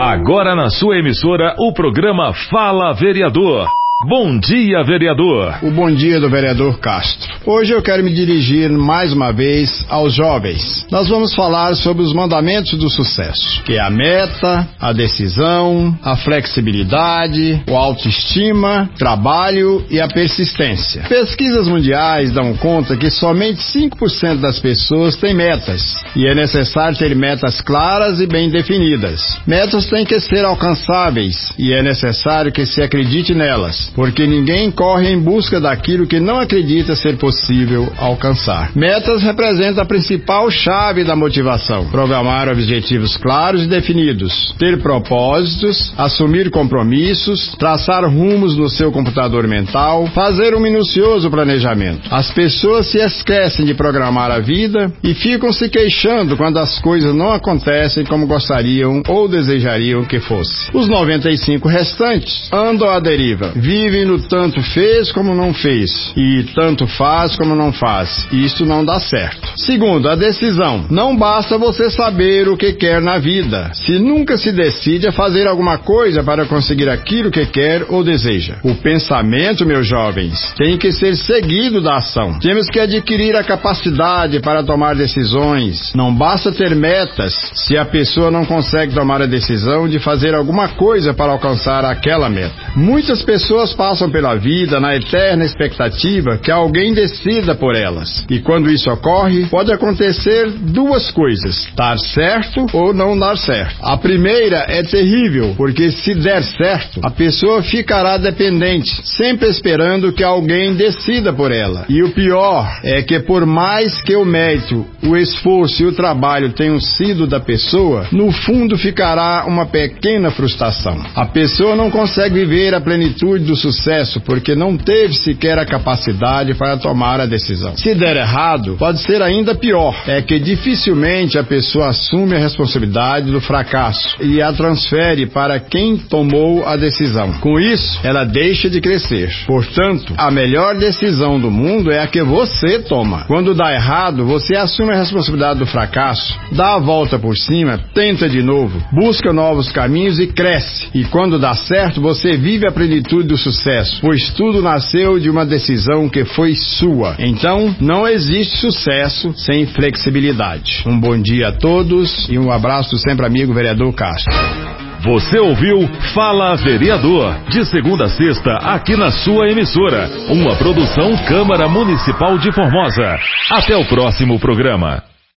Agora na sua emissora, o programa Fala Vereador. Bom dia, vereador. O bom dia do vereador Castro. Hoje eu quero me dirigir mais uma vez aos jovens. Nós vamos falar sobre os mandamentos do sucesso, que é a meta, a decisão, a flexibilidade, a autoestima, trabalho e a persistência. Pesquisas mundiais dão conta que somente 5% das pessoas têm metas, e é necessário ter metas claras e bem definidas. Metas têm que ser alcançáveis, e é necessário que se acredite nelas, porque ninguém corre em busca daquilo que não acredita ser possível alcançar. Metas representam a principal chave da motivação. Programar objetivos claros e definidos, ter propósitos, assumir compromissos, traçar rumos no seu computador mental, fazer um minucioso planejamento. As pessoas se esquecem de programar a vida e ficam se queixando quando as coisas não acontecem como gostariam ou desejariam que fosse. Os 95 restantes andam à deriva. Vivem no tanto fez como não fez e tanto faz como não faz. Isso não dá certo. Segundo, a decisão. Não basta você saber o que quer na vida, se nunca se decide a fazer alguma coisa para conseguir aquilo que quer ou deseja. O pensamento, meus jovens, tem que ser seguido da ação. Temos que adquirir a capacidade para tomar decisões. Não basta ter metas se a pessoa não consegue tomar a decisão de fazer alguma coisa para alcançar aquela meta. Muitas pessoas passam pela vida na eterna expectativa que alguém decida por elas. E quando isso ocorre, pode acontecer duas coisas: dar certo ou não dar certo. A primeira é terrível, porque se der certo, a pessoa ficará dependente, sempre esperando que alguém decida por ela. E o pior é que por mais que o mérito, o esforço e o trabalho tenham sido da pessoa, no fundo ficará uma pequena frustração. A pessoa não consegue viver a plenitude do sucesso porque não teve sequer a capacidade para tomar a decisão. Se der errado, pode ser ainda pior. É que dificilmente a pessoa assume a responsabilidade do fracasso e a transfere para quem tomou a decisão. Com isso, ela deixa de crescer. Portanto, a melhor decisão do mundo é a que você toma. Quando dá errado, você assume a responsabilidade do fracasso, dá a volta por cima, tenta de novo, busca novos caminhos e cresce. E quando dá certo, você vive a plenitude do sucesso, pois tudo nasceu de uma decisão que foi sua. Então, não existe sucesso sem flexibilidade. Um bom dia a todos e um abraço do sempre amigo vereador Castro. Você ouviu Fala Vereador, de segunda a sexta, aqui na sua emissora. Uma produção Câmara Municipal de Formosa. Até o próximo programa.